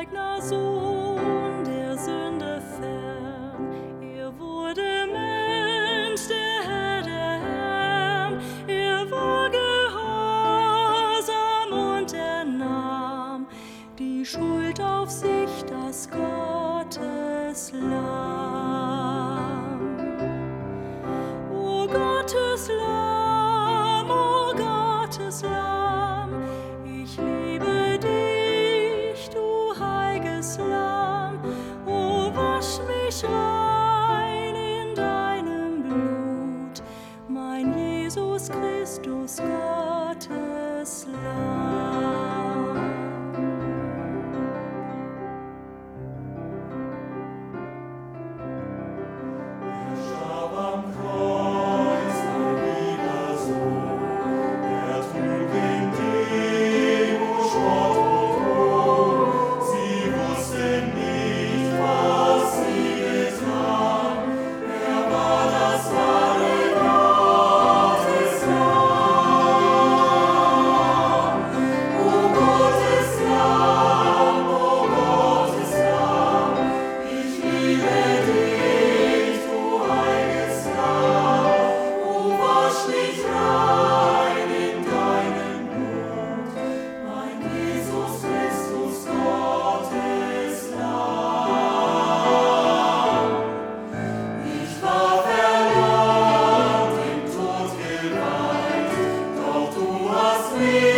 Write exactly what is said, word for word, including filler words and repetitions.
eigener Sohn, der Sünde fern. Er wurde Mensch, der Herr der Herren. Er war gehorsam und er nahm die Schuld auf sich, das Gottes Lamm. O Gottes Lamm, o Gottes Lamm, ich liebe dich, du heiliges Lamm. O wasch mich rein in deinem Blut, mein Jesus Christus, Gottes Lamm. Er starb am Kreuz, mein lieber Sohn. Er trug in Demut, Spott und Hohn. Sie wussten nicht, was sie getan. Er war das wahre Gotteslamm. O Gotteslamm, o Gotteslamm, ich liebe dich, du heiliges Lamm. O wasch mich rein in deinem Blut, mein Jesus Christus, Gottes Lamm. Ich war verloren, im Tod geweiht, doch du hast mich